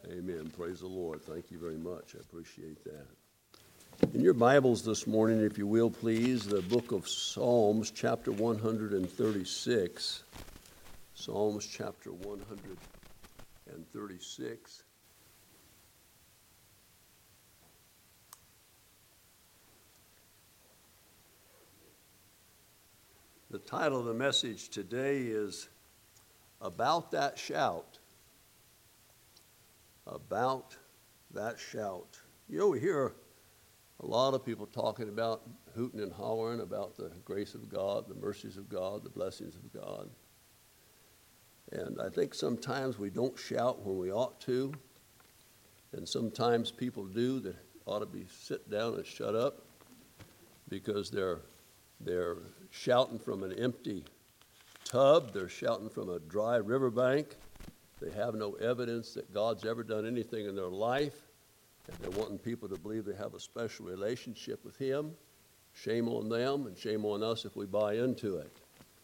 Amen. Praise the Lord. Thank you very much. I appreciate that. In your Bibles this morning, if you will, please, the book of Psalms, chapter 136. Psalms, chapter 136. The title of the message today is About That Shout. About that shout. You know, we hear a lot of people talking about hooting and hollering about the grace of God, the mercies of God, the blessings of God. And I think sometimes we don't shout when we ought to. And sometimes people do that ought to be sit down and shut up because they're shouting from an empty tub. They're shouting from a dry riverbank. They have no evidence that God's ever done anything in their life, and they're wanting people to believe they have a special relationship with Him. Shame on them, and shame on us if we buy into it.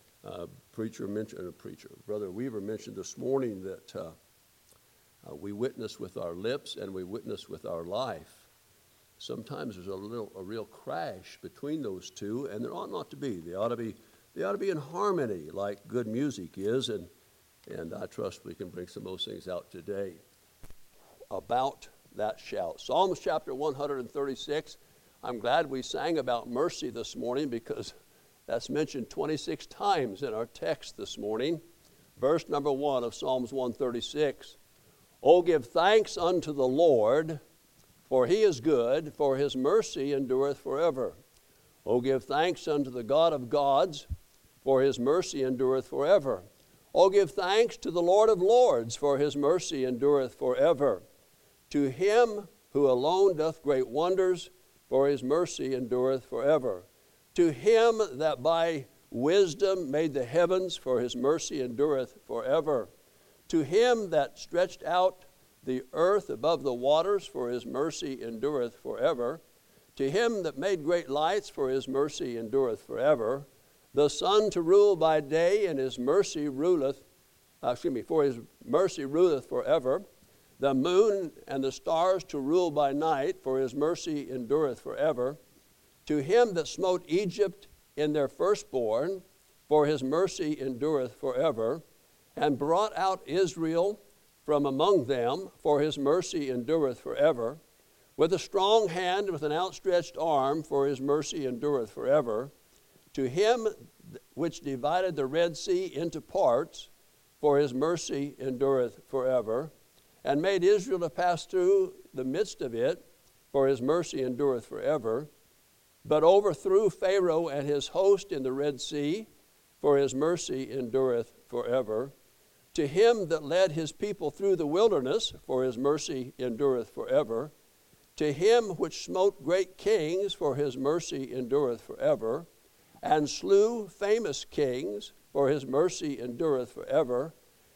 Brother Weaver mentioned this morning that we witness with our lips and we witness with our life. Sometimes there's a real crash between those two, and there ought not to be. They ought to be in harmony, like good music is, and I trust we can bring some of those things out today. About that shout. Psalms chapter 136. I'm glad we sang about mercy this morning because that's mentioned 26 times in our text this morning. Verse number 1 of Psalms 136. Oh, give thanks unto the Lord, for He is good, for His mercy endureth forever. Oh, give thanks unto the God of gods, for His mercy endureth forever. Oh, give thanks to the Lord of lords, for His mercy endureth forever. To Him who alone doth great wonders, for His mercy endureth forever. To Him that by wisdom made the heavens, for His mercy endureth forever. To Him that stretched out the earth above the waters, for His mercy endureth forever. To Him that made great lights, for His mercy endureth forever. The sun to rule by day, and His mercy ruleth, for His mercy ruleth forever. The moon and the stars to rule by night, for His mercy endureth forever. To Him that smote Egypt in their firstborn, for His mercy endureth forever. And brought out Israel from among them, for His mercy endureth forever. With a strong hand, with an outstretched arm, for His mercy endureth forever. To Him which divided the Red Sea into parts, for His mercy endureth forever, and made Israel to pass through the midst of it, for His mercy endureth forever, but overthrew Pharaoh and his host in the Red Sea, for His mercy endureth forever. To Him that led His people through the wilderness, for His mercy endureth forever. To Him which smote great kings, for His mercy endureth forever, and slew famous kings, for His mercy endureth forever.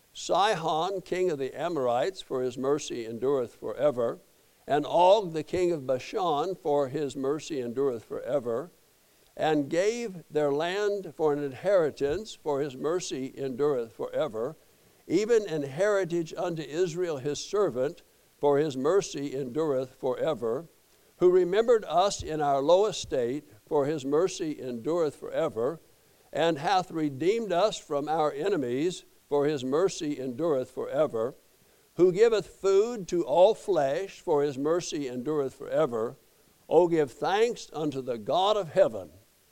Sihon, king of the Amorites, for His mercy endureth forever. And Og, the king of Bashan, for His mercy endureth forever. And gave their land for an inheritance, for His mercy endureth forever. Even an heritage unto Israel His servant, for His mercy endureth forever. Who remembered us in our low estate, for His mercy endureth forever, and hath redeemed us from our enemies, for His mercy endureth forever. Who giveth food to all flesh, for His mercy endureth forever. O give thanks unto the God of heaven,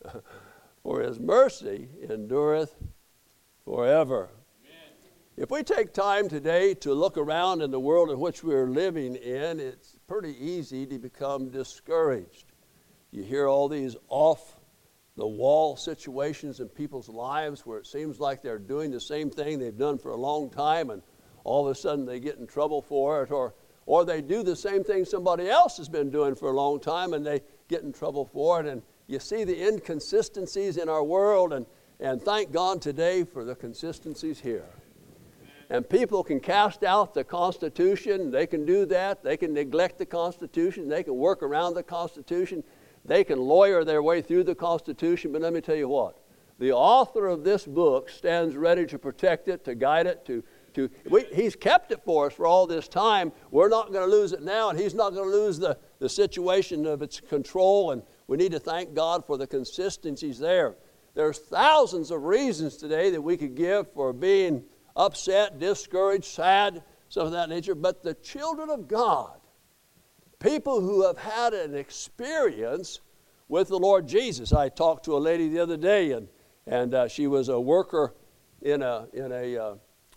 for His mercy endureth forever. Amen. If we take time today to look around in the world in which we're living in, it's pretty easy to become discouraged. You hear all these off-the-wall situations in people's lives where it seems like they're doing the same thing they've done for a long time, and all of a sudden they get in trouble for it, or they do the same thing somebody else has been doing for a long time, and they get in trouble for it. And you see the inconsistencies in our world, and thank God today for the consistencies here. And people can cast out the Constitution. They can do that. They can neglect the Constitution. They can work around the Constitution. They can lawyer their way through the Constitution, but let me tell you what. The author of this book stands ready to protect it, to guide it, He's kept it for us for all this time. We're not going to lose it now, and He's not going to lose the situation of its control, and we need to thank God for the consistencies there. There's thousands of reasons today that we could give for being upset, discouraged, sad, something of that nature, but the children of God, people who have had an experience with the Lord Jesus. I talked to a lady the other day, and she was a worker in a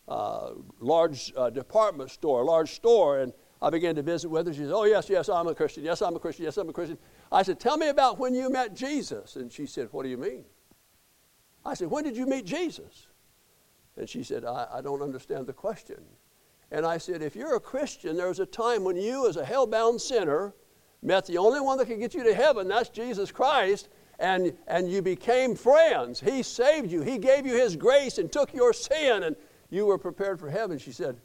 large department store, a large store, and I began to visit with her. She said, "Oh, yes, I'm a Christian. Yes, I'm a Christian. Yes, I'm a Christian." I said, "Tell me about when you met Jesus." And she said, "What do you mean?" I said, "When did you meet Jesus?" And she said, I don't understand the question. And I said, if you're a Christian, there was a time when you, as a hell-bound sinner, met the only one that could get you to heaven, that's Jesus Christ, and you became friends. He saved you. He gave you His grace and took your sin, and you were prepared for heaven. She said,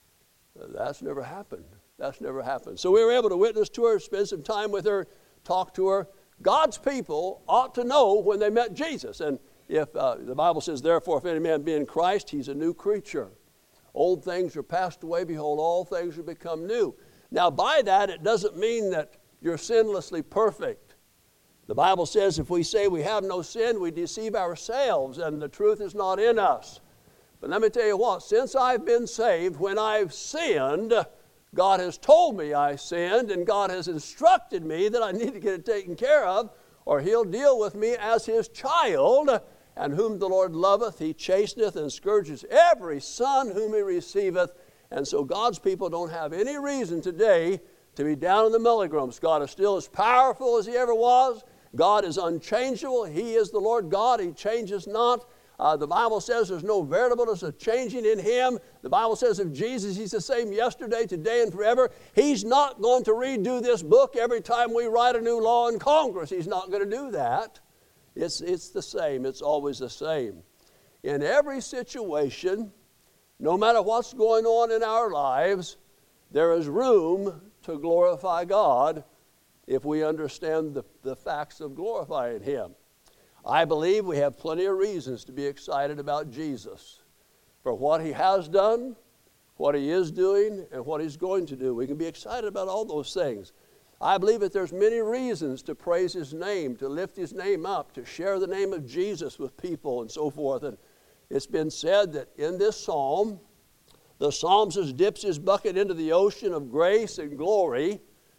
that's never happened. That's never happened. So we were able to witness to her, spend some time with her, talk to her. God's people ought to know when they met Jesus. And if the Bible says, therefore, if any man be in Christ, he's a new creature. Old things are passed away. Behold, all things are become new. Now, by that, it doesn't mean that you're sinlessly perfect. The Bible says if we say we have no sin, we deceive ourselves, and the truth is not in us. But let me tell you what, since I've been saved, when I've sinned, God has told me I sinned, and God has instructed me that I need to get it taken care of, or He'll deal with me as His child, and whom the Lord loveth, He chasteneth and scourges every son whom He receiveth. And so God's people don't have any reason today to be down in the mulligrums. God is still as powerful as He ever was. God is unchangeable. He is the Lord God. He changes not. The Bible says there's no variableness of changing in Him. The Bible says of Jesus, He's the same yesterday, today, and forever. He's not going to redo this book every time we write a new law in Congress. He's not going to do that. It's the same. It's always the same. In every situation, no matter what's going on in our lives, there is room to glorify God if we understand the facts of glorifying Him. I believe we have plenty of reasons to be excited about Jesus for what He has done, what He is doing, and what He's going to do. We can be excited about all those things. I believe that there's many reasons to praise His name, to lift His name up, to share the name of Jesus with people and so forth. And it's been said that in this psalm, the psalmist dips his bucket into the ocean of grace and glory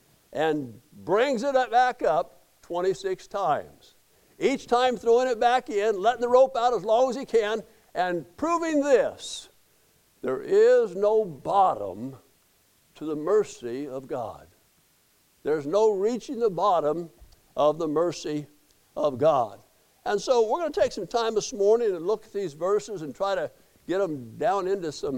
and brings it back up 26 times. Each time throwing it back in, letting the rope out as long as he can, and proving this: there is no bottom to the mercy of God. There's no reaching the bottom of the mercy of God. And so we're going to take some time this morning and look at these verses and try to get them down into some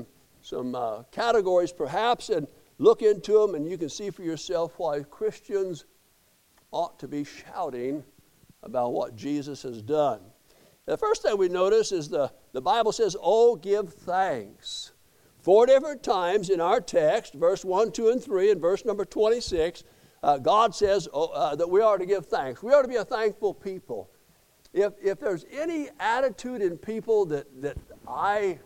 categories perhaps, and look into them, and you can see for yourself why Christians ought to be shouting about what Jesus has done. The first thing we notice is the Bible says, "Oh, give thanks." 4 different times in our text, verse 1, 2, and 3, and verse number 26, God says that we are to give thanks. We are to be a thankful people. If there's any attitude in people that I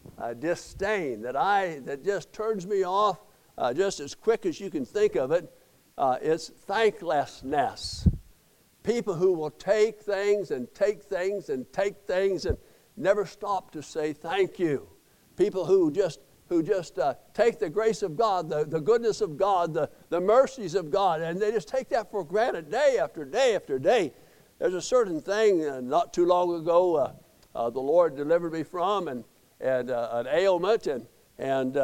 disdain, that just turns me off just as quick as you can think of it, it's thanklessness. People who will take things and take things and take things and never stop to say thank you. People who just take the grace of God, the goodness of God, the mercies of God, and they just take that for granted day after day after day. There's a certain thing not too long ago the Lord delivered me from, and an ailment, and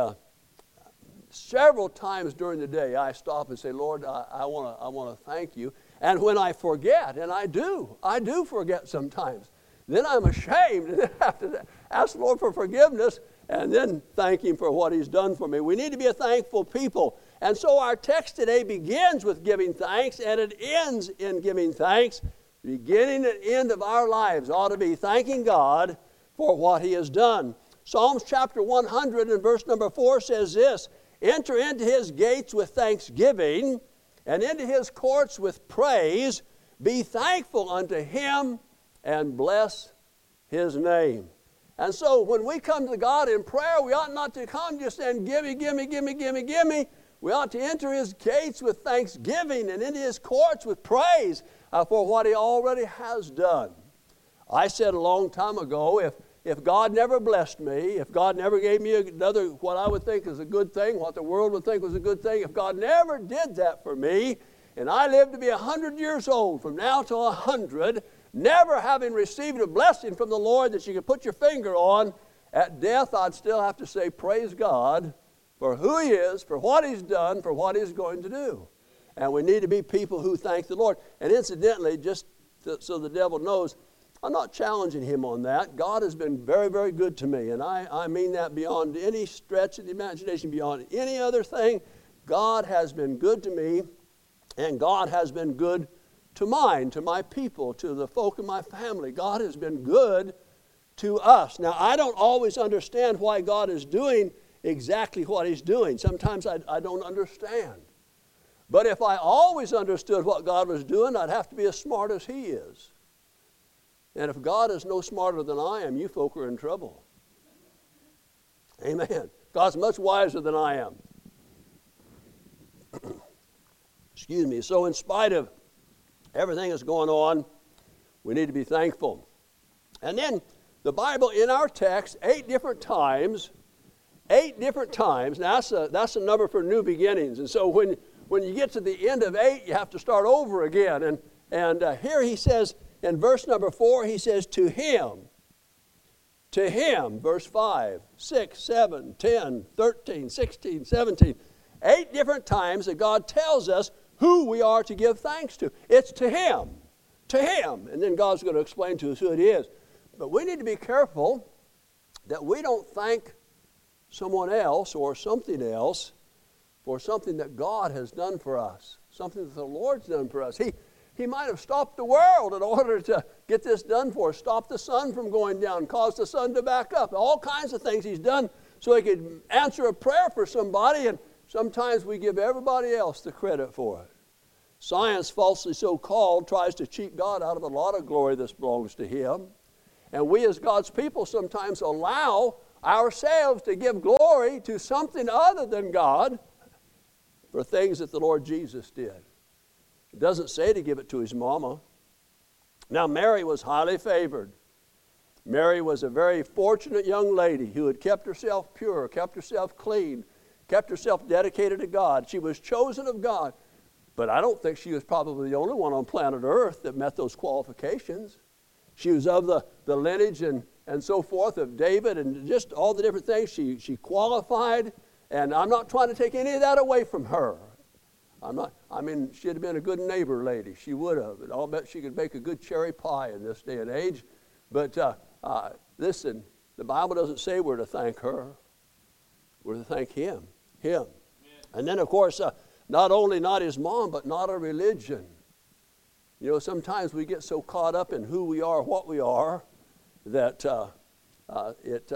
several times during the day I stop and say, Lord, I want to thank you. And when I forget, and I do forget sometimes, then I'm ashamed and have to ask the Lord for forgiveness and then thank Him for what He's done for me. We need to be a thankful people. And so our text today begins with giving thanks, and it ends in giving thanks. The beginning and end of our lives ought to be thanking God for what He has done. Psalms chapter 100 and verse number 4 says this: "Enter into His gates with thanksgiving, and into His courts with praise. Be thankful unto Him, and bless His name." And so when we come to God in prayer, we ought not to come just saying, gimme, gimme, gimme, gimme, gimme. We ought to enter His gates with thanksgiving and into His courts with praise for what He already has done. I said a long time ago, if God never blessed me, if God never gave me another, what I would think is a good thing, what the world would think was a good thing, if God never did that for me, and I lived to be 100 years old from now to 100, never having received a blessing from the Lord that you could put your finger on, at death I'd still have to say, praise God for who He is, for what He's done, for what He's going to do. And we need to be people who thank the Lord. And incidentally, just so the devil knows, I'm not challenging him on that. God has been very, very good to me. And I mean that beyond any stretch of the imagination, beyond any other thing. God has been good to me, and God has been good to mine, to my people, to the folk in my family. God has been good to us. Now, I don't always understand why God is doing exactly what He's doing. Sometimes I don't understand. But if I always understood what God was doing, I'd have to be as smart as He is. And if God is no smarter than I am, you folk are in trouble. Amen. God's much wiser than I am. Excuse me. So in spite of everything that's going on, we need to be thankful. And then the Bible in our text, 8 different times. Now that's a number for new beginnings. And so when you get to the end of 8, you have to start over again. And here he says, in verse number 4, he says, to Him, verse 5, 6, 7, 10, 13, 16, 17. 8 different times that God tells us who we are to give thanks to. It's to Him. And then God's going to explain to us who it is. But we need to be careful that we don't thank someone else or something else for something that God has done for us, something that the Lord's done for us. He might have stopped the world in order to get this done for us, stopped the sun from going down, caused the sun to back up, all kinds of things He's done so He could answer a prayer for somebody, and sometimes we give everybody else the credit for it. Science, falsely so called, tries to cheat God out of a lot of glory that belongs to Him. And we as God's people sometimes allow ourselves to give glory to something other than God for things that the Lord Jesus did. It doesn't say to give it to His mama. Now, Mary was highly favored. Mary was a very fortunate young lady who had kept herself pure, kept herself clean, kept herself dedicated to God. She was chosen of God. But I don't think she was probably the only one on planet Earth that met those qualifications. She was of the lineage and so forth of David and just all the different things. She qualified, and I'm not trying to take any of that away from her. She'd have been a good neighbor lady. She would have. And I'll bet she could make a good cherry pie in this day and age. But listen, the Bible doesn't say we're to thank her. We're to thank Him. Amen. And then, of course, not only not His mom, but not a religion. You know, sometimes we get so caught up in who we are, what we are, that it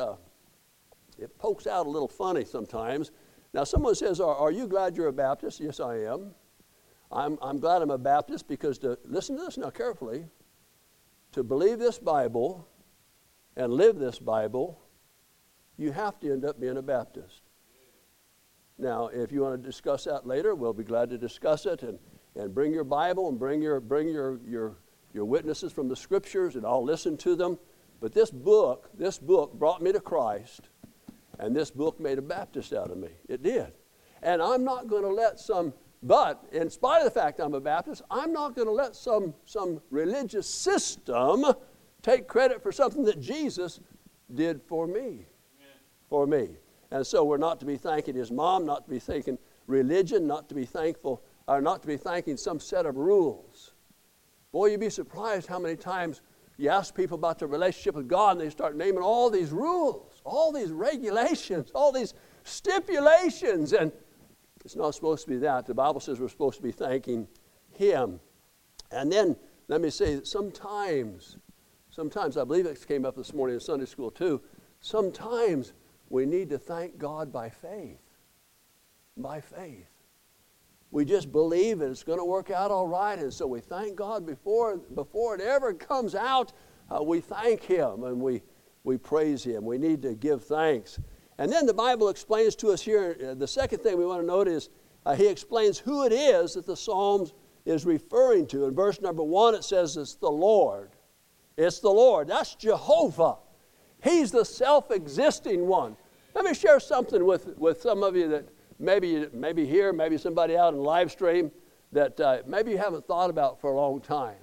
pokes out a little funny sometimes. Now, someone says, are you glad you're a Baptist? Yes, I am. I'm glad I'm a Baptist because listen to this now carefully. To believe this Bible and live this Bible, you have to end up being a Baptist. Now, if you want to discuss that later, we'll be glad to discuss it and bring your Bible and bring your witnesses from the Scriptures, and I'll listen to them. But this book brought me to Christ, and this book made a Baptist out of me. It did. And I'm not going to but in spite of the fact I'm a Baptist, I'm not going to let some religious system take credit for something that Jesus did for me. Amen. For me. And so we're not to be thanking His mom, not to be thanking religion, not to be thanking some set of rules. Boy, you'd be surprised how many times you ask people about their relationship with God and they start naming all these rules, all these regulations, all these stipulations, and it's not supposed to be that. The Bible says we're supposed to be thanking Him. And then, let me say that sometimes, I believe it came up this morning in Sunday school too, sometimes we need to thank God by faith. By faith. We just believe that it's going to work out all right, and so we thank God before it ever comes out. We thank Him, and we we praise Him. We need to give thanks. And then the Bible explains to us here, the second thing we want to note is He explains who it is that the Psalms is referring to. In verse number 1, it says it's the Lord. It's the Lord. That's Jehovah. He's the self-existing one. Let me share something with some of you that maybe here, maybe somebody out in live stream that maybe you haven't thought about for a long time.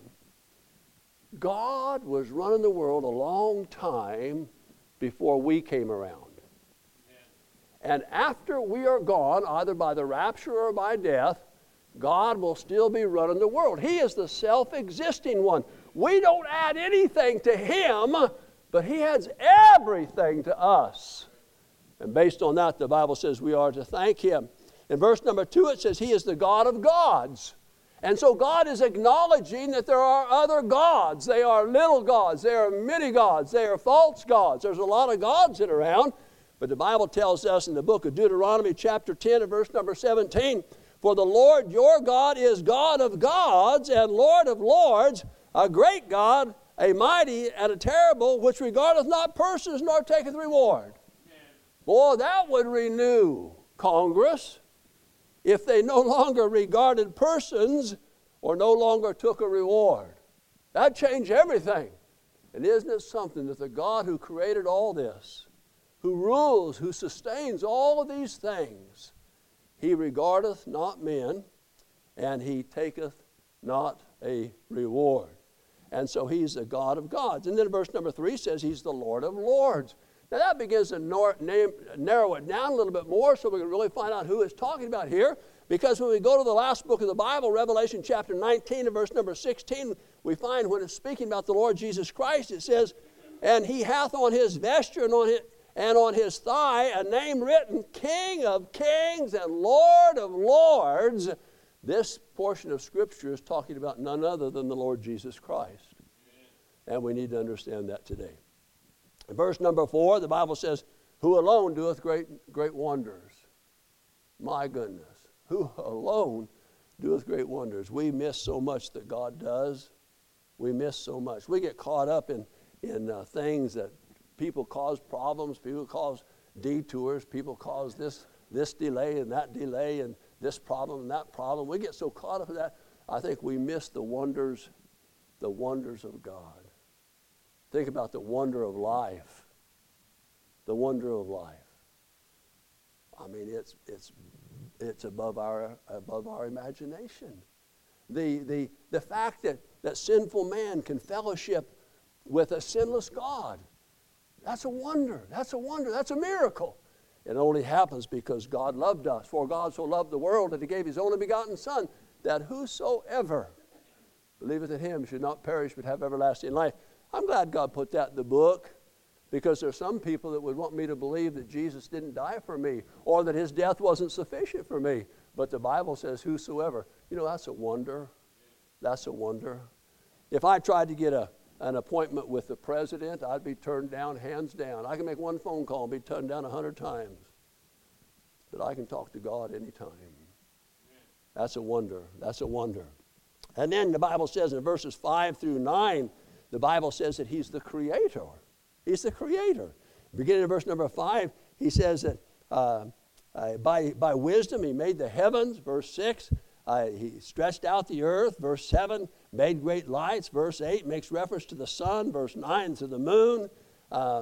God was running the world a long time before we came around. And after we are gone, either by the rapture or by death, God will still be running the world. He is the self-existing one. We don't add anything to Him, but He adds everything to us. And based on that, the Bible says we are to thank Him. In verse number 2, it says He is the God of gods. And so God is acknowledging that there are other gods. They are little gods. They are many gods. They are false gods. There's a lot of gods in around. But the Bible tells us in the book of Deuteronomy chapter 10 and verse number 17, for the Lord your God is God of gods and Lord of lords, a great God, a mighty and a terrible, which regardeth not persons nor taketh reward. Boy, that would renew Congress if they no longer regarded persons or no longer took a reward. That'd change everything. And isn't it something that the God who created all this, who rules, who sustains all of these things, He regardeth not men, and He taketh not a reward. And so He's the God of gods. And then verse number 3 says He's the Lord of lords. Now that begins to narrow it down a little bit more so we can really find out who it's talking about here. Because when we go to the last book of the Bible, Revelation chapter 19 and verse number 16, we find when it's speaking about the Lord Jesus Christ, it says, and He hath on His vesture and on His thigh a name written, King of kings and Lord of lords. This portion of Scripture is talking about none other than the Lord Jesus Christ. And we need to understand that today. In verse number 4, the Bible says, who alone doeth great wonders. My goodness. Who alone doeth great wonders. We miss so much that God does. We miss so much. We get caught up in things that people cause problems, people cause detours, people cause this delay and this problem and that problem. We get so caught up in that, I think we miss the wonders of God. Think about the wonder of life. The wonder of life. I mean, it's above our imagination. The fact that sinful man can fellowship with a sinless God. That's a wonder. That's a wonder. That's a miracle. It only happens because God loved us. For God so loved the world that He gave His only begotten Son, that whosoever believeth in Him should not perish but have everlasting life. I'm glad God put that in the book, because there's some people that would want me to believe that Jesus didn't die for me or that His death wasn't sufficient for me. But the Bible says whosoever. You know, that's a wonder. That's a wonder. If I tried to get an appointment with the president, I'd be turned down, hands down. I can make one phone call and be turned down 100 times. But I can talk to God anytime. That's a wonder. That's a wonder. And then the Bible says in verses 5 through 9, the Bible says that He's the Creator. He's the Creator. Beginning in verse number 5, He says that by wisdom He made the heavens. Verse 6, He stretched out the earth. Verse 7, made great lights. Verse 8 makes reference to the sun. Verse 9 to the moon. God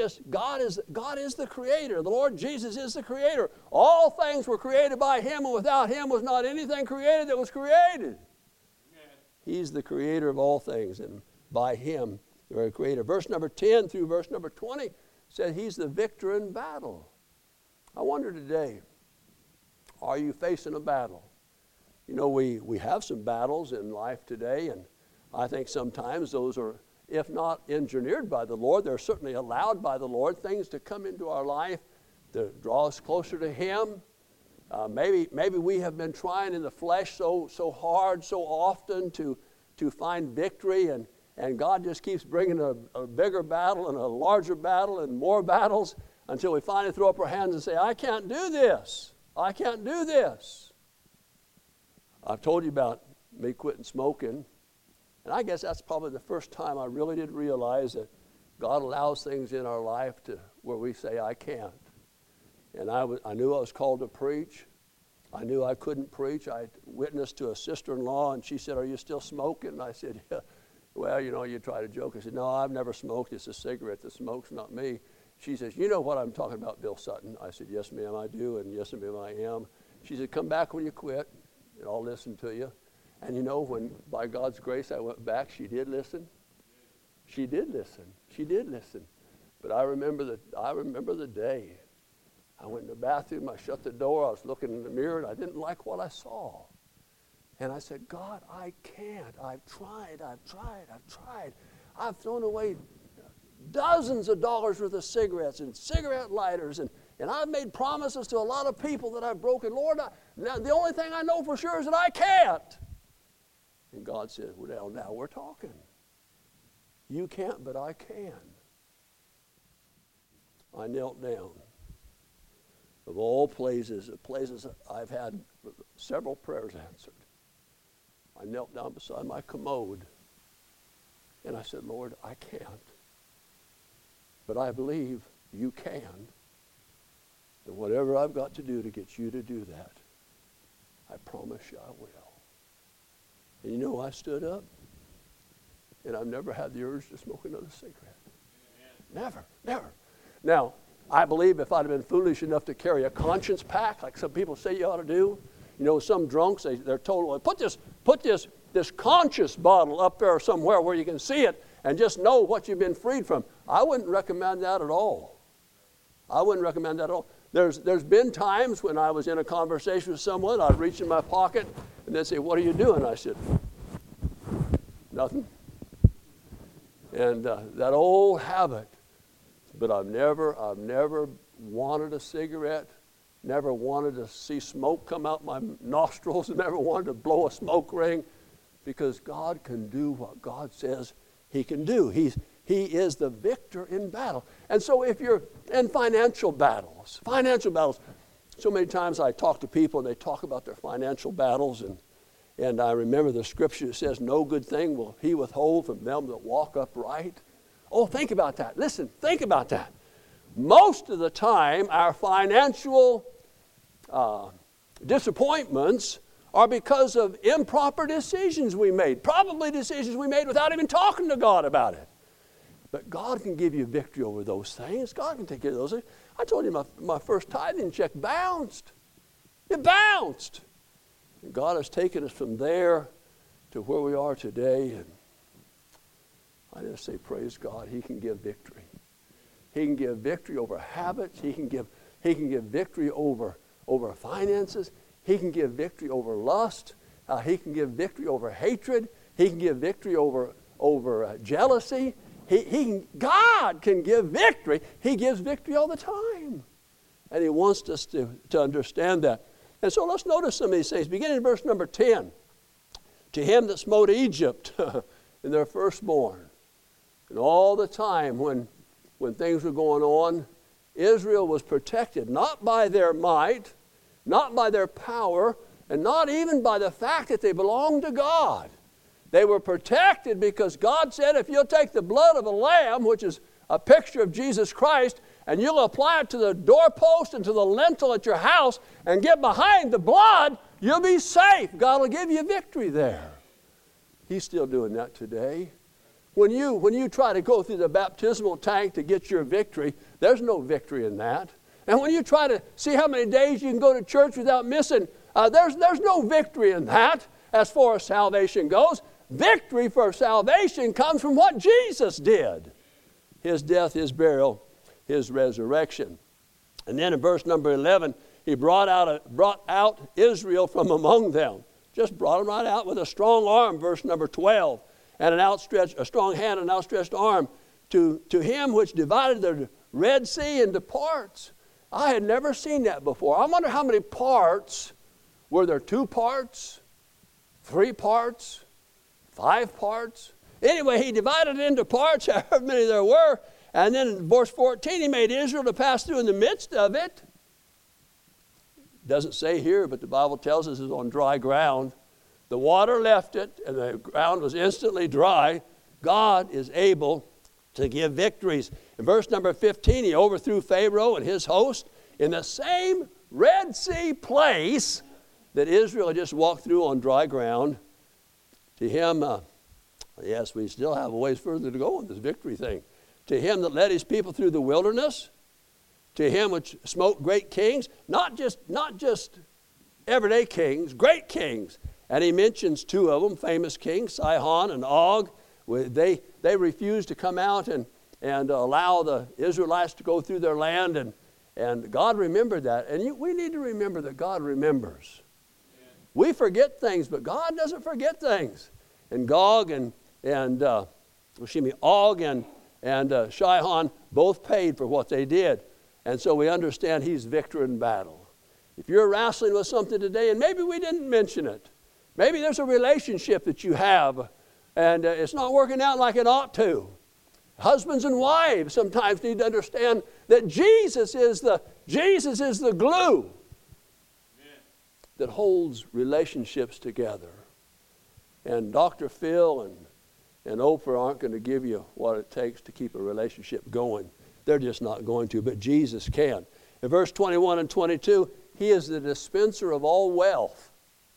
is the Creator. The Lord Jesus is the Creator. All things were created by Him, and without Him was not anything created that was created. Amen. He's the Creator of all things, and by Him you're a Creator. Verse number 10 through verse number 20 says He's the victor in battle. I wonder today, are you facing a battle? You know, we have some battles in life today, and I think sometimes those are, if not engineered by the Lord, they're certainly allowed by the Lord, things to come into our life to draw us closer to Him. Maybe we have been trying in the flesh so hard, so often to find victory, and God just keeps bringing a bigger battle and a larger battle and more battles until we finally throw up our hands and say, I can't do this. I can't do this. I've told you about me quitting smoking, and I guess that's probably the first time I really did realize God allows things in our life to where we say, I can't. And I knew I was called to preach. I knew I couldn't preach. I witnessed to a sister-in-law, and she said, are you still smoking? And I said, yeah. Well, you try to joke. I said, no, I've never smoked. It's a cigarette that smokes, not me. She says, you know what I'm talking about, Bill Sutton? I said, yes, ma'am, I do, and yes, ma'am, I am. She said, come back when you quit, and I'll listen to you. And when, by God's grace, I went back, she did listen. She did listen. She did listen. But I remember the day. I went in the bathroom, I shut the door, I was looking in the mirror, and I didn't like what I saw. And I said, God, I can't. I've tried. I've thrown away dozens of dollars worth of cigarettes and cigarette lighters, and I've made promises to a lot of people that I've broken. Lord, now the only thing I know for sure is that I can't. And God said, well, now we're talking. You can't, but I can. I knelt down. Of all places I've had several prayers answered. I knelt down beside my commode, and I said, Lord, I can't, but I believe you can, and whatever I've got to do to get you to do that, I promise you I will. And I stood up, and I've never had the urge to smoke another cigarette. Never. Now, I believe if I'd have been foolish enough to carry a conscience pack, like some people say you ought to do, some drunks, they're told, well, put this conscience bottle up there somewhere where you can see it and just know what you've been freed from. I wouldn't recommend that at all. There's been times when I was in a conversation with someone, I'd reach in my pocket and they'd say, what are you doing? I said, nothing. And that old habit. But I've never wanted a cigarette, never wanted to see smoke come out my nostrils, never wanted to blow a smoke ring, because God can do what God says he can do. He is the victor in battle. And so if you're in financial battles, so many times I talk to people and they talk about their financial battles, and I remember the scripture that says, no good thing will he withhold from them that walk upright. Oh, think about that. Listen, think about that. Most of the time, our financial disappointments are because of improper decisions we made, probably decisions we made without even talking to God about it. But God can give you victory over those things. God can take care of those things. I told you my first tithing check bounced. It bounced. And God has taken us from there to where we are today. And I just say, praise God, he can give victory. He can give victory over habits. He can give victory over finances. He can give victory over lust. He can give victory over hatred. He can give victory over jealousy. God can give victory. He gives victory all the time. And he wants us to understand that. And so let's notice some of these things. Beginning in verse number 10. To him that smote Egypt in their firstborn. And all the time when things were going on, Israel was protected, not by their might, not by their power, and not even by the fact that they belonged to God. They were protected because God said, if you'll take the blood of a lamb, which is a picture of Jesus Christ, and you'll apply it to the doorpost and to the lintel at your house and get behind the blood, you'll be safe. God will give you victory there. He's still doing that today. When you try to go through the baptismal tank to get your victory, there's no victory in that. And when you try to see how many days you can go to church without missing, there's no victory in that as far as salvation goes. Victory for salvation comes from what Jesus did. His death, his burial, his resurrection. And then in verse number 11, he brought out Israel from among them. Just brought them right out with a strong arm, verse number 12. And a strong hand and an outstretched arm to him which divided the Red Sea into parts. I had never seen that before. I wonder how many parts. Were there 2 parts? 3 parts? 5 parts? Anyway, he divided it into parts, however many there were. And then in verse 14, he made Israel to pass through in the midst of it. Doesn't say here, but the Bible tells us it's on dry ground. The water left it, and the ground was instantly dry. God is able to give victories. In verse number 15, he overthrew Pharaoh and his host in the same Red Sea place that Israel had just walked through on dry ground. To him, yes, we still have a ways further to go on this victory thing. To him that led his people through the wilderness, to him which smote great kings, not just everyday kings, great kings. And he mentions two of them, famous kings, Sihon and Og. They refused to come out and allow the Israelites to go through their land, and God remembered that. And we need to remember that God remembers. Amen. We forget things, but God doesn't forget things. And Og and Sihon both paid for what they did. And so we understand he's victor in battle. If you're wrestling with something today, and maybe we didn't mention it, maybe there's a relationship that you have, and it's not working out like it ought to. Husbands and wives sometimes need to understand that Jesus is the glue. Amen. That holds relationships together. And Dr. Phil and Oprah aren't going to give you what it takes to keep a relationship going. They're just not going to, but Jesus can. In verse 21 and 22, he is the dispenser of all wealth.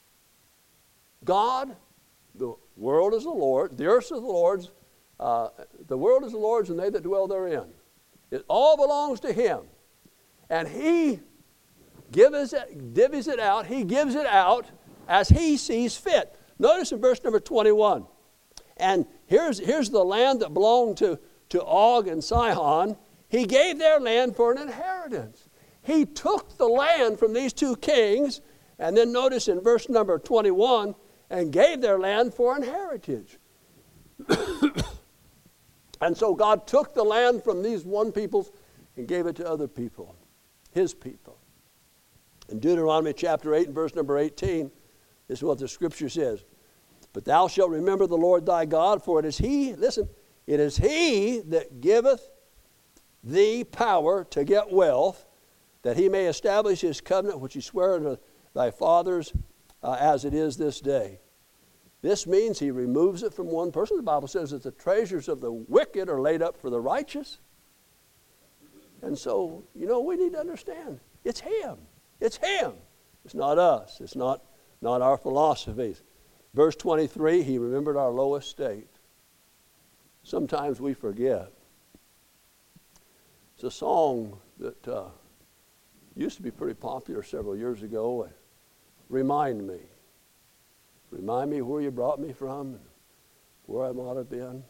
God, the world is the Lord, the earth is the Lord's, the world is the Lord's and they that dwell therein. It all belongs to him. And he divvies it out, he gives it out as he sees fit. Notice in verse number 21, and here's the land that belonged to Og and Sihon. He gave their land for an inheritance. He took the land from these two kings, and then notice in verse number 21, and gave their land for an heritage. And so God took the land from these one peoples and gave it to other people, his people. In Deuteronomy chapter 8 and verse number 18, this is what the scripture says. But thou shalt remember the Lord thy God, for it is he, listen, it is he that giveth thee power to get wealth, that he may establish his covenant which he sware unto thy fathers as it is this day. This means he removes it from one person. The Bible says that the treasures of the wicked are laid up for the righteous. And so, we need to understand, it's him. It's him. It's not us. It's not our philosophies. Verse 23, he remembered our low estate. Sometimes we forget. It's a song that used to be pretty popular several years ago. Remind me. Remind me where you brought me from, and where I might have been.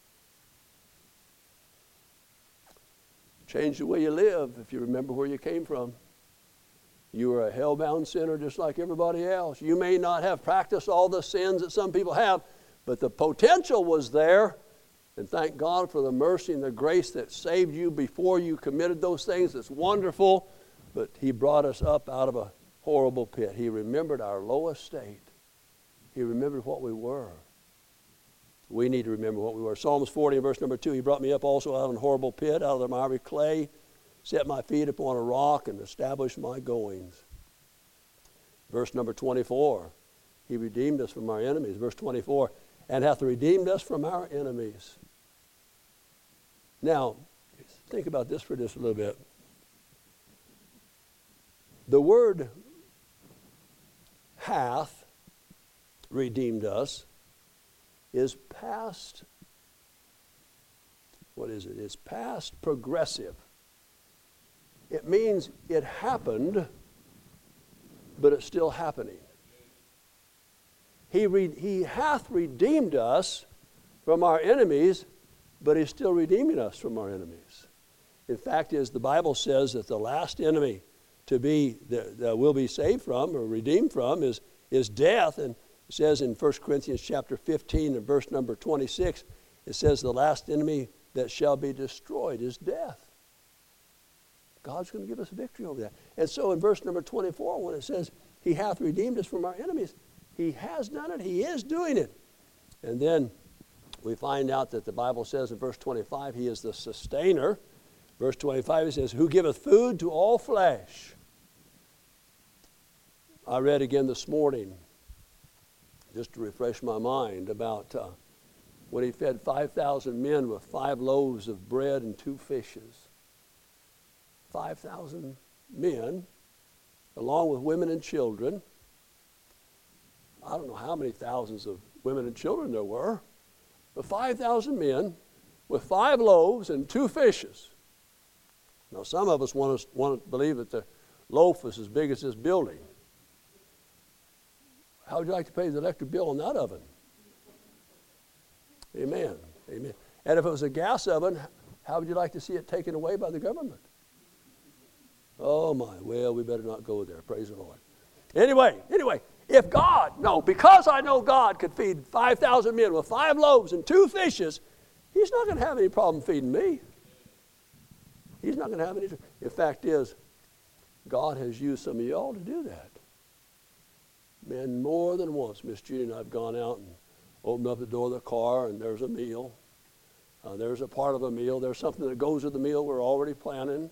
Change the way you live if you remember where you came from. You were a hell-bound sinner just like everybody else. You may not have practiced all the sins that some people have, but the potential was there. And thank God for the mercy and the grace that saved you before you committed those things. It's wonderful. But he brought us up out of a horrible pit. He remembered our low estate. He remembered what we were. We need to remember what we were. Psalms 40 and verse number 2, he brought me up also out of a horrible pit, out of the miry clay, set my feet upon a rock, and established my goings. Verse number 24, he redeemed us from our enemies. Verse 24, and hath redeemed us from our enemies. Now, think about this for just a little bit. The word hath redeemed us is past, what is it? It's past progressive. It means it happened, but it's still happening. He hath redeemed us from our enemies, but he's still redeeming us from our enemies. In fact, as the Bible says that the last enemy to be that will be saved from or redeemed from is death. And it says in 1 Corinthians chapter 15 and verse number 26, it says the last enemy that shall be destroyed is death. God's going to give us victory over that. And so in verse number 24, when it says he hath redeemed us from our enemies, he has done it. He is doing it. And then we find out that the Bible says in verse 25, he is the sustainer. Verse 25, it says, who giveth food to all flesh. I read again this morning, just to refresh my mind, about when he fed 5,000 men with 5 loaves of bread and 2 fishes. 5,000 men, along with women and children. I don't know how many thousands of women and children there were, but 5,000 men with 5 loaves and 2 fishes. Now, some of us want to believe that the loaf is as big as this building. How would you like to pay the electric bill on that oven? Amen. Amen. And if it was a gas oven, how would you like to see it taken away by the government? Oh my, well, we better not go there. Praise the Lord. Anyway, if God, because I know God could feed 5,000 men with 5 loaves and 2 fishes, he's not going to have any problem feeding me. He's not going to have any. The fact is, God has used some of y'all to do that. Man, more than once, Miss Judy and I have gone out and opened up the door of the car, and there's a meal. There's a part of a meal. There's something that goes with the meal we're already planning.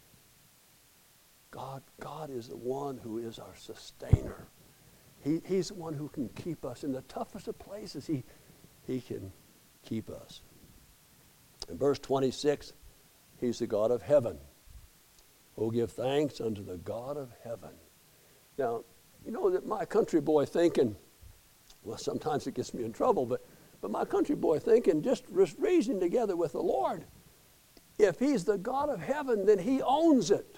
God is the one who is our sustainer. He's the one who can keep us in the toughest of places. He can keep us. In verse 26, he's the God of heaven. Oh, give thanks unto the God of heaven. Now, you know that my country boy thinking, well, sometimes it gets me in trouble, but my country boy thinking, just reasoning together with the Lord, if he's the God of heaven, then he owns it.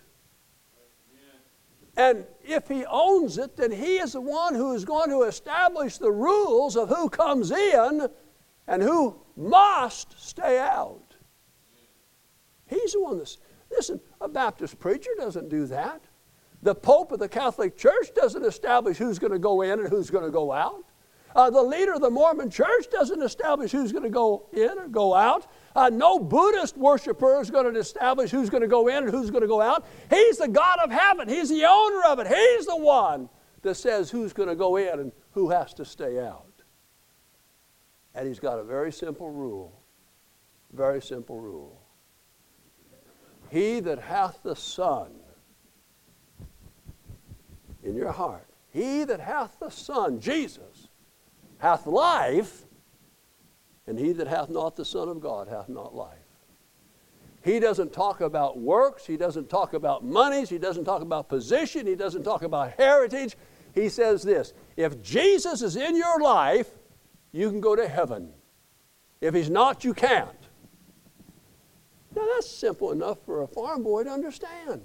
And if he owns it, then he is the one who is going to establish the rules of who comes in and who must stay out. He's the one that's, listen, a Baptist preacher doesn't do that. The Pope of the Catholic Church doesn't establish who's going to go in and who's going to go out. The leader of the Mormon Church doesn't establish who's going to go in or go out. No Buddhist worshiper is going to establish who's going to go in and who's going to go out. He's the God of heaven. He's the owner of it. He's the one that says who's going to go in and who has to stay out. And he's got a very simple rule. Very simple rule. He that hath the Son in your heart, he that hath the Son, Jesus, hath life, and he that hath not the Son of God hath not life. He doesn't talk about works. He doesn't talk about monies. He doesn't talk about position. He doesn't talk about heritage. He says this, if Jesus is in your life, you can go to heaven. If he's not, you can't. Now that's simple enough for a farm boy to understand.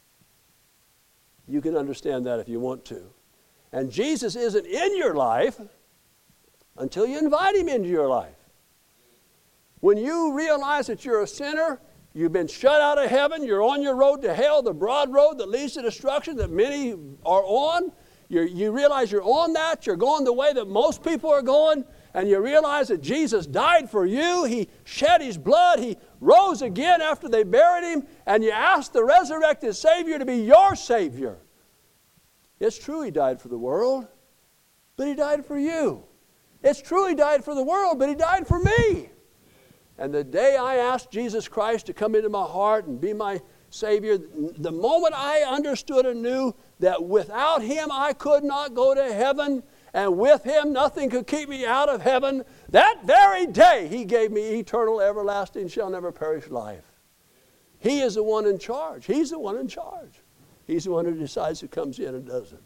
You can understand that if you want to. And Jesus isn't in your life until you invite him into your life. When you realize that you're a sinner, you've been shut out of heaven, you're on your road to hell, the broad road that leads to destruction that many are on, you realize you're on that, you're going the way that most people are going, and you realize that Jesus died for you, he shed his blood, he rose again after they buried him, and you ask the resurrected Savior to be your Savior. It's true he died for the world, but he died for you. It's true he died for the world, but he died for me. And the day I asked Jesus Christ to come into my heart and be my Savior, the moment I understood and knew that without him I could not go to heaven, and with him nothing could keep me out of heaven, that very day he gave me eternal, everlasting, shall never perish life. He is the one in charge. He's the one in charge. He's the one who decides who comes in and doesn't.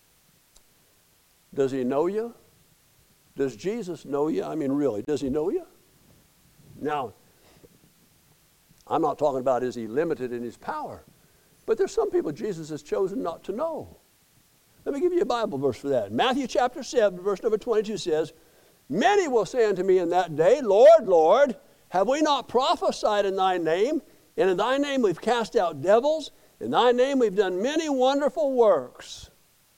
Does he know you? Does Jesus know you? I mean, really, does he know you? Now, I'm not talking about is he limited in his power, but there's some people Jesus has chosen not to know. Let me give you a Bible verse for that. Matthew chapter 7, verse number 22 says, many will say unto me in that day, Lord, Lord, have we not prophesied in thy name? And in thy name we've cast out devils. In thy name we've done many wonderful works.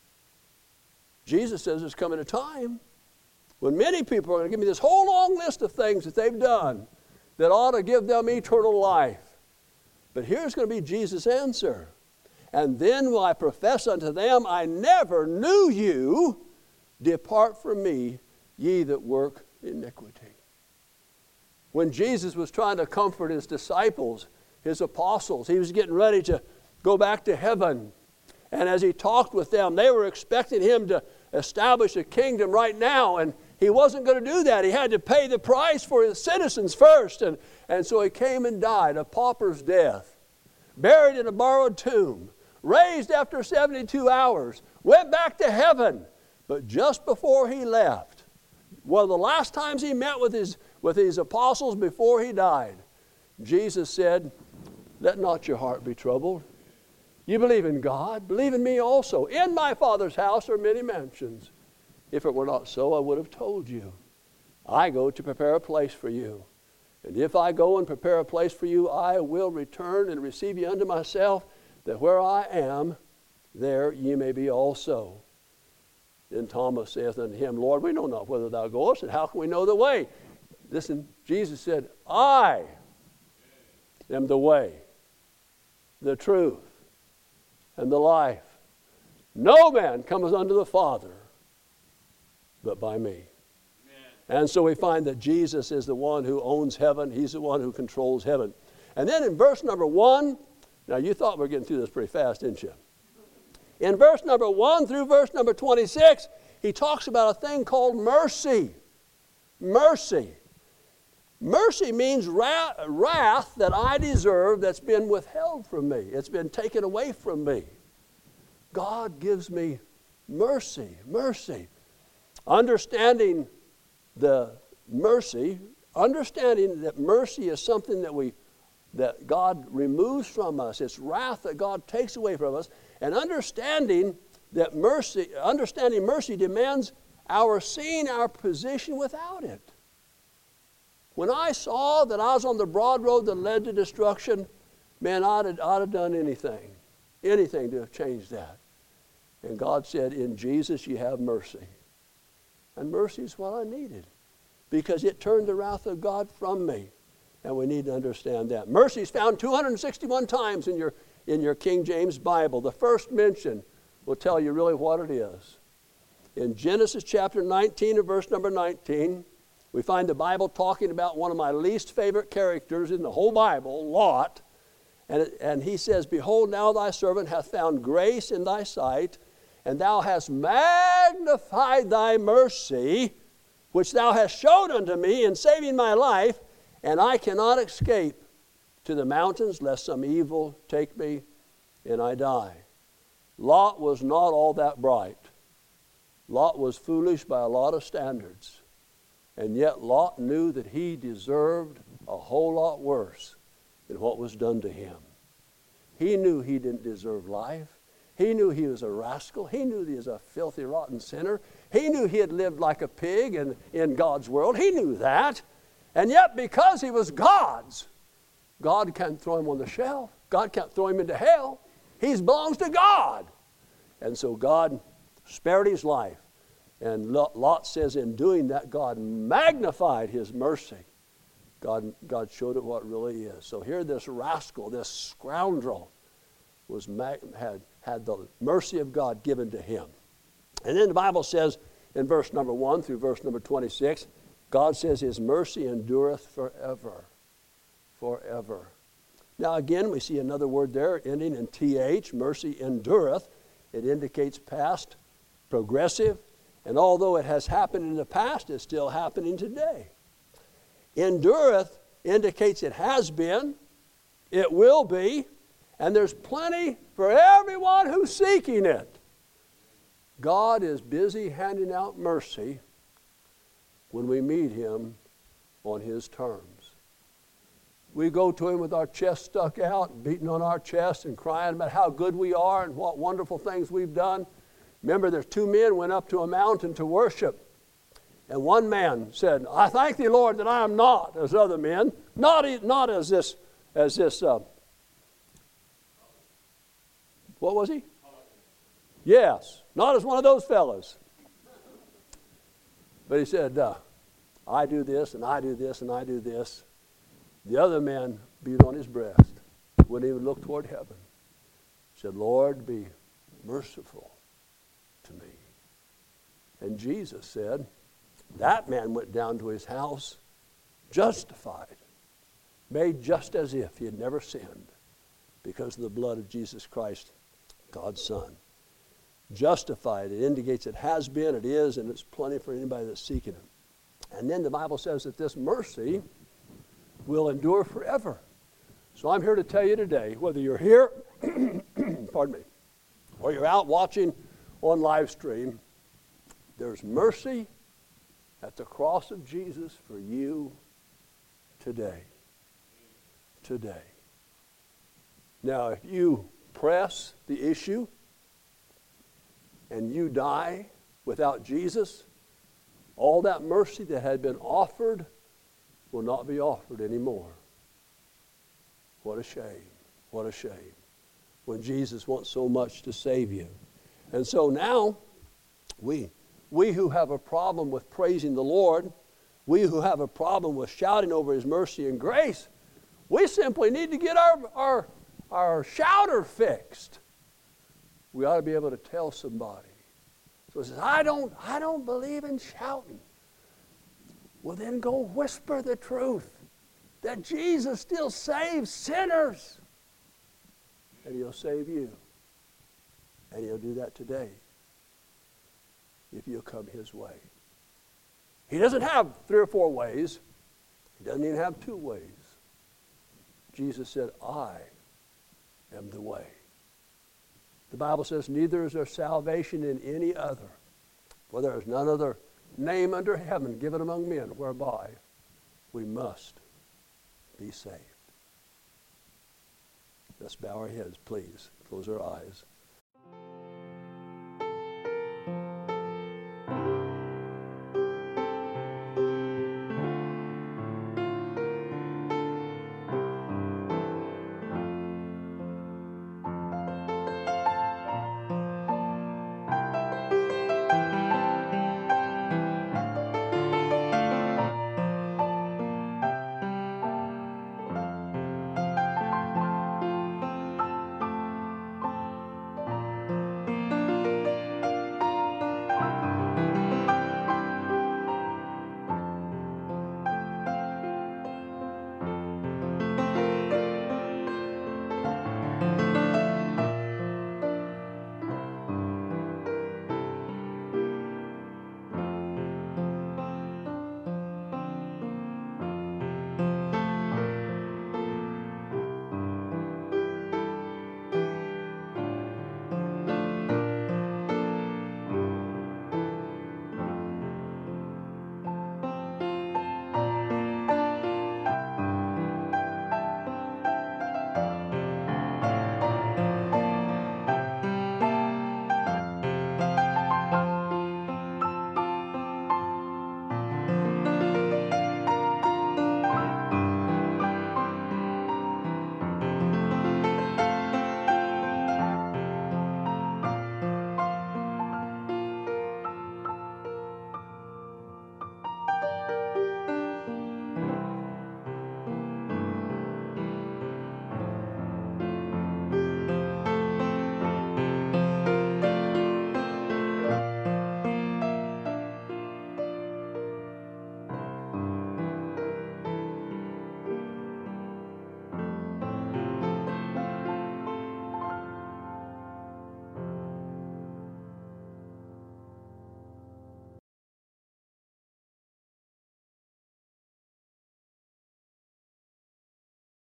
Jesus says there's coming a time when many people are going to give me this whole long list of things that they've done that ought to give them eternal life. But here's going to be Jesus' answer. And then will I profess unto them, I never knew you. Depart from me, ye that work iniquity. When Jesus was trying to comfort his disciples, his apostles, he was getting ready to go back to heaven. And as he talked with them, they were expecting him to establish a kingdom right now. And he wasn't going to do that. He had to pay the price for his citizens first. And so he came and died a pauper's death, buried in a borrowed tomb, raised after 72 hours, went back to heaven. But just before he left, one of the last times he met with his apostles before he died, Jesus said, "Let not your heart be troubled. You believe in God, believe in me also. In my Father's house are many mansions. If it were not so, I would have told you. I go to prepare a place for you. And if I go and prepare a place for you, I will return and receive you unto myself, that where I am, there ye may be also." Then Thomas saith unto him, "Lord, we know not whither thou goest, and how can we know the way?" Listen, Jesus said, "I am the way, the truth, and the life. No man cometh unto the Father but by me." Amen. And so we find that Jesus is the one who owns heaven. He's the one who controls heaven. And then in verse number 1, now you thought we were getting through this pretty fast, didn't you? In verse number 1 through verse number 26, he talks about a thing called mercy. Mercy. Mercy means wrath that I deserve that's been withheld from me. It's been taken away from me. God gives me mercy, mercy. Understanding the mercy, understanding that mercy is something that God removes from us. It's wrath that God takes away from us. And understanding mercy demands our seeing our position without it. When I saw that I was on the broad road that led to destruction, man, I'd have done anything to have changed that. And God said, "In Jesus you have mercy." And mercy is what I needed, because it turned the wrath of God from me. And we need to understand that. Mercy is found 261 times in your King James Bible. The first mention will tell you really what it is. In Genesis chapter 19 and verse number 19, we find the Bible talking about one of my least favorite characters in the whole Bible, Lot. And he says, "Behold, now thy servant hath found grace in thy sight, and thou hast magnified thy mercy, which thou hast showed unto me in saving my life, and I cannot escape to the mountains, lest some evil take me and I die." Lot was not all that bright. Lot was foolish by a lot of standards. And yet Lot knew that he deserved a whole lot worse than what was done to him. He knew he didn't deserve life. He knew he was a rascal. He knew he was a filthy, rotten sinner. He knew he had lived like a pig in God's world. He knew that. And yet, because he was God's, God can't throw him on the shelf. God can't throw him into hell. He belongs to God. And so God spared his life. And Lot says in doing that, God magnified his mercy. God showed it what it really is. So here this rascal, this scoundrel, had the mercy of God given to him. And then the Bible says in verse number 1 through verse number 26, God says his mercy endureth forever. Forever. Now again, we see another word there ending in th, mercy endureth. It indicates past, progressive, and although it has happened in the past, it's still happening today. Endureth indicates it has been, it will be, and there's plenty for everyone who's seeking it. God is busy handing out mercy when we meet him on his terms. We go to him with our chest stuck out, beating on our chest and crying about how good we are and what wonderful things we've done. Remember, there's two men went up to a mountain to worship. And one man said, "I thank thee, Lord, that I am not as other men." Not as this, what was he? Yes, not as one of those fellas. But he said, "I do this, and I do this, and I do this." The other man beat on his breast, wouldn't even look toward heaven. Said, "Lord, be merciful to me." And Jesus said, that man went down to his house justified, made just as if he had never sinned because of the blood of Jesus Christ, God's Son. justified. It indicates it has been, it is, and it's plenty for anybody that's seeking it. And then the Bible says that this mercy will endure forever. So I'm here to tell you today, whether you're here, pardon me, or you're out watching on live stream, there's mercy at the cross of Jesus for you today. Today. Now, if you press the issue and you die without Jesus, all that mercy that had been offered will not be offered anymore. What a shame. What a shame. When Jesus wants so much to save you. And so now, we who have a problem with praising the Lord, we who have a problem with shouting over His mercy and grace, we simply need to get our shouter fixed. We ought to be able to tell somebody. So it says, I don't believe in shouting. Well, then go whisper the truth that Jesus still saves sinners. And He'll save you. And He'll do that today if you'll come His way. He doesn't have 3 or 4 ways. He doesn't even have 2 ways. Jesus said, I am the way. The Bible says, neither is there salvation in any other, for there is none other name under heaven given among men whereby we must be saved. Let's bow our heads, please. Close our eyes.